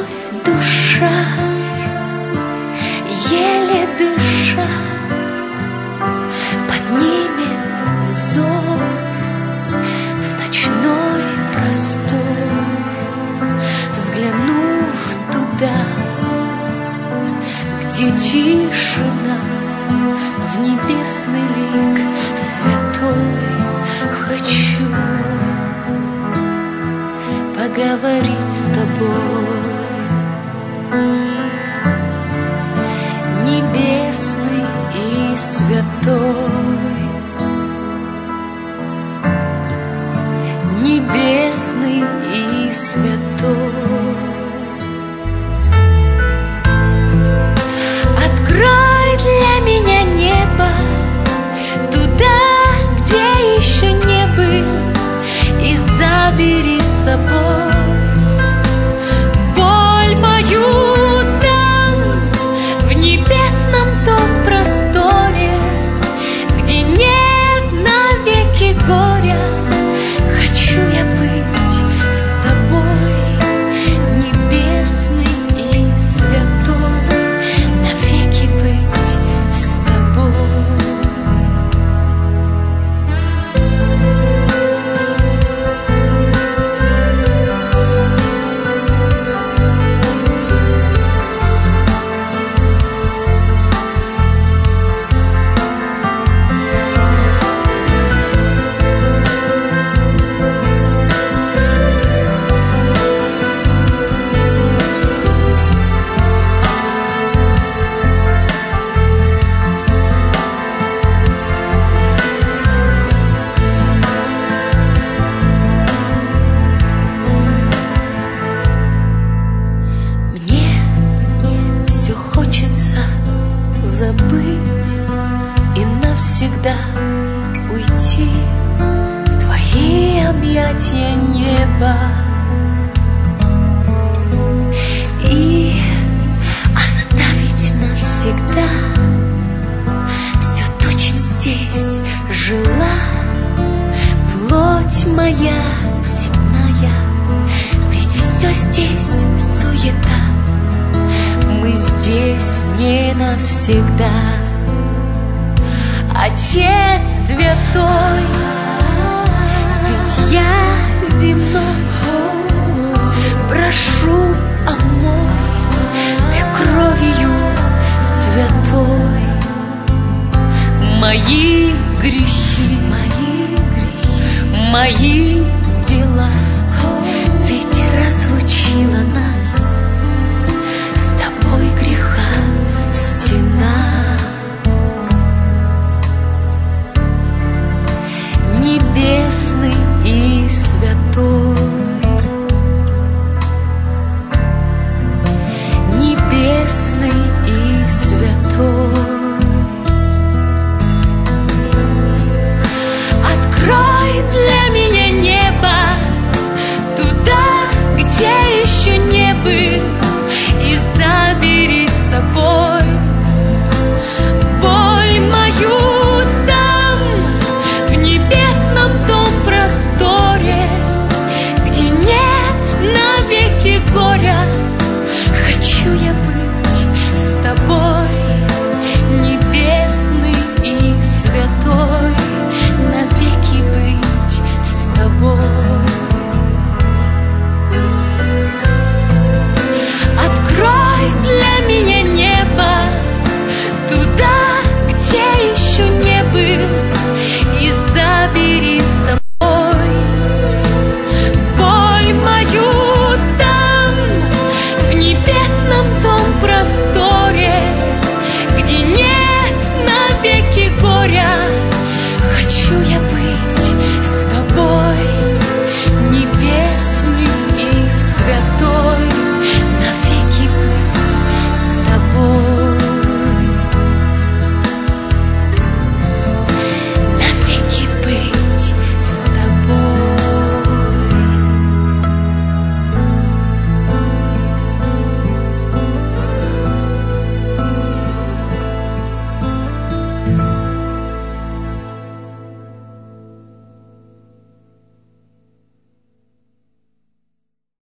вновь душа, еле дыша, поднимет взор в ночной простор, взглянув туда, где тишина, в небесный лик святой хочу поговорить с тобой. Небесный и святой, небесный и святой, открой для меня небо, туда, где еще не был, и забери с собой боль мою там, в небесном том просторе, где нет навеки горя. Хочу я быть с тобой, небесный и святой, навеки быть с тобой. Забыть и навсегда уйти в твои объятия неба и оставить навсегда все то, чем здесь жила плоть моя земная. Ведь все здесь суета, мы здесь не навсегда. Отец святой, ведь я земной, прошу, омой ты кровью святой мои грехи, мои дела, ведь разлучила нас с тобой греха стена. Небесный и святой, небесный и святой, открой для меня небо, туда, где еще не был, и забери с собой боль мою там, в небесном том просторе, где нет навеки горя. Хочу я